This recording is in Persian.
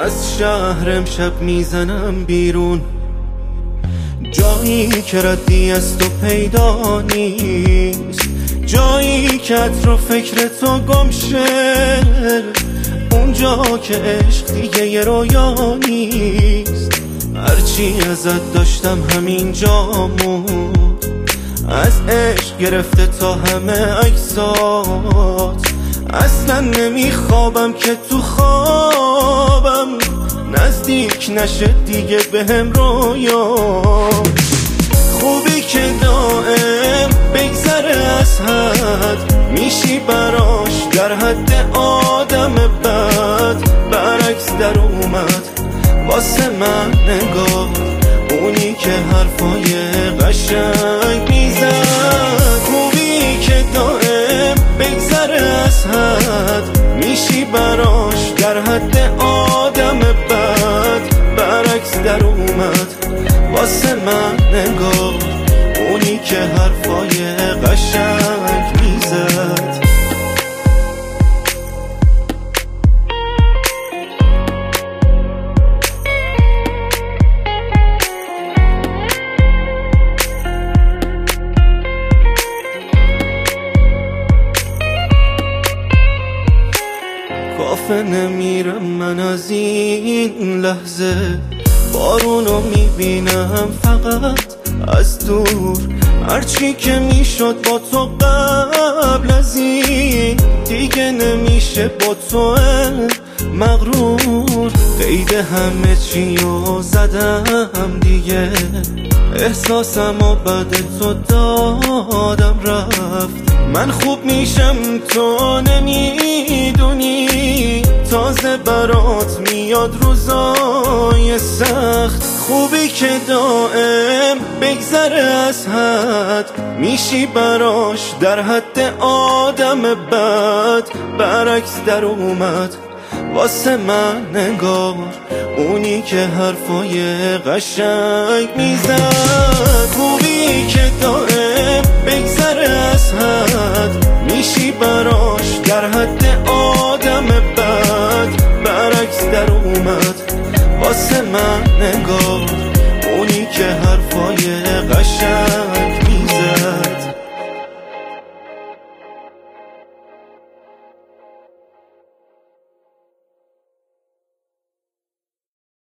از شهر امشب میزنم بیرون، جایی که ردی از تو پیدا نیست، جایی که عطر و فکر تو گم شه، اونجا که عشق دیگه یه رویا نیست. هرچی ازت داشتم همینجا موند، از عشق گرفته تا همه عکسات. اصلا نمیخوابم که تو خوابم نزدیک نشه دیگه بهم رویا. خوبی که دائم بگذره از حد، میشی براش در حد آدم بد. برعکس در اومد واسه من نگاه، اونی که حرفای قشنگ میزد. خوبی که دائم بگذره از حد، میشی براش در حد آدم بد. برعکس در اومد واسه من نگاه، اونی که حرفای قشنگ میزد. کافه نمیرم من از این لحظه، بارونو میبینم فقط از دور. هرچی که میشد با تو قبل از این، دیگه نمیشه با تو مغرور. قید همه چیو زدم دیگه، احساسم و بعد تو دادم رفت. من خوب میشم تو نمیدونی، تازه برات میاد روزای سخت. خوبی که دائم بگذره از حد، میشی براش در حد آدم بد. برعکس در اومد واسه من نگار، اونی که حرفای قشنگ میزد. خوبی که دائم بگذره از حد، میشی براش در حد آدم بد. برعکس در اومد واسه من نگار، اونی که حرفای قشنگ